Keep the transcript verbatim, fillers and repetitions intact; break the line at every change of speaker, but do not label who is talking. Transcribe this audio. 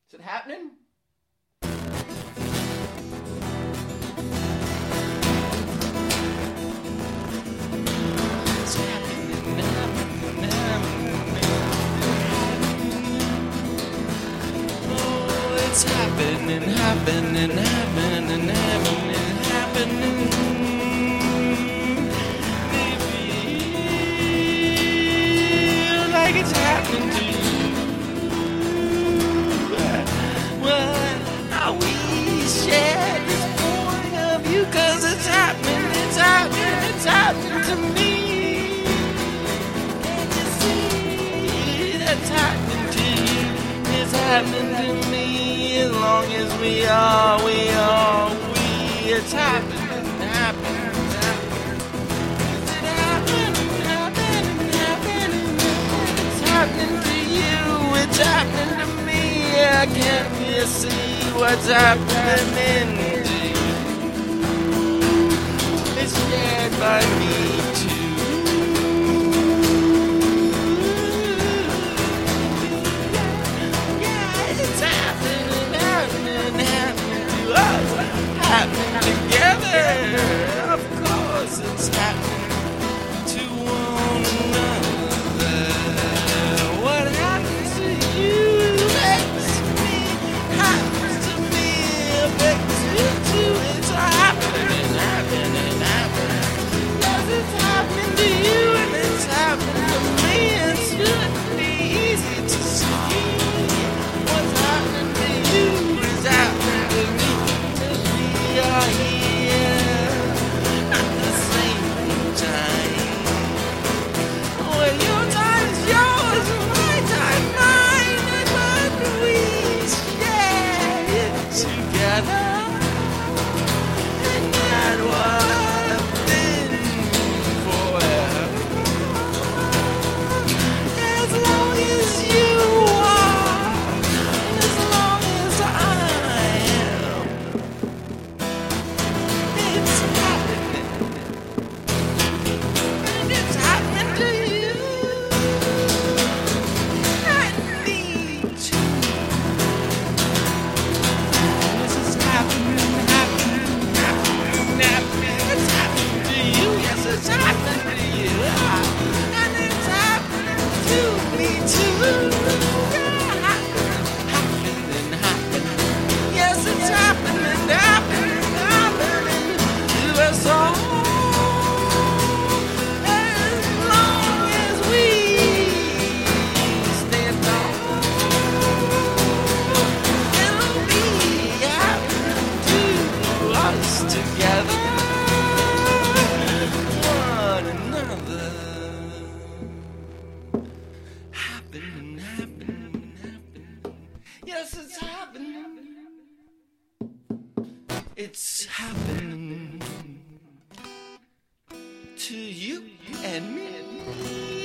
Is it happening? It's happening, happening, happening. Oh, it's happening, happening, happening, happening, happening. Maybe like it's happening to you. Share this point of view, cause it's happening, it's happening, it's happening to me. Can't you see that's happening to you? It's happening to me. As long as we are, we are, we. It's happening, happening, happening. Is it happening, happening, happening? It's happening to you, it's happening to me. I can't you see what's happening to you? It's shared by me too. Yeah, it's happening, happening, happening to us. Happening together. Of course it's happening to one another. What happens to you makes me happy. It's happening, happening, happening. Yes, it's happening to you and it's happening to me. It should be easy to see. What's happening to you is happening to me. Cause we are here at the same time. Well, your time is yours and my time mine. And when we share it together, it's happening to you, and it's happening to me too. Yeah, happening, happening. Yes, it's happening, happening, happening to us all. As long as we stand tall, it'll be happening to us together. Happening, happening, happening. Yes, it's happening. It's happening to you and me.